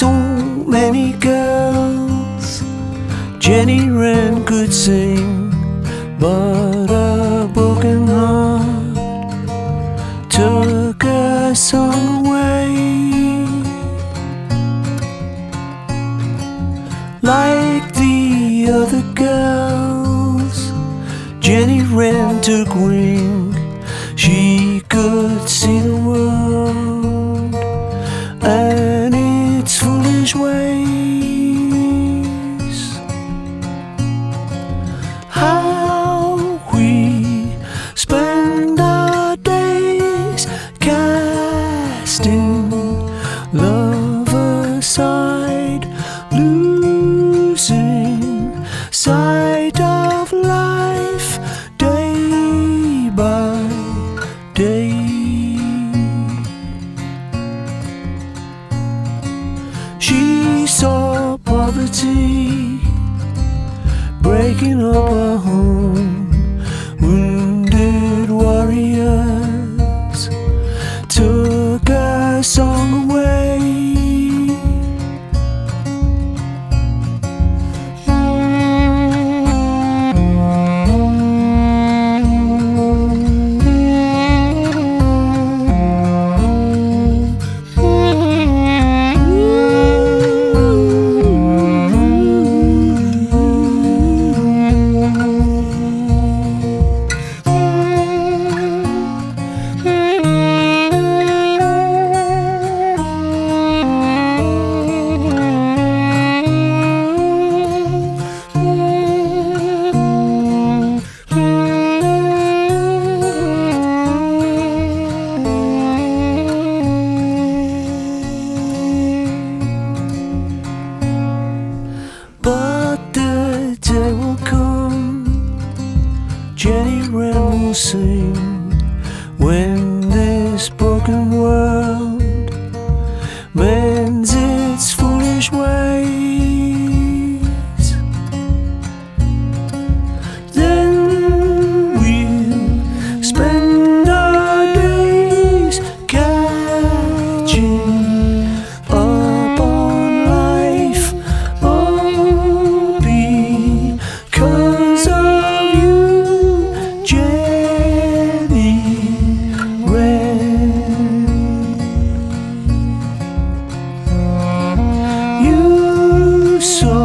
so many girls Jenny Wren could sing, but a broken heart took her song away. Like the other girls, Jenny Wren took wing. She could see the world and its foolish ways. How we spend our days casting love aside, losing sight of life day by day. She saw poverty breaking up her home. Wounded warriors took her song away. Day will come, Jenny Wren will sing, when this broken world mends its foolish ways. Then we'll spend our days catching up on life. Because of you, Jenny Wren. You saw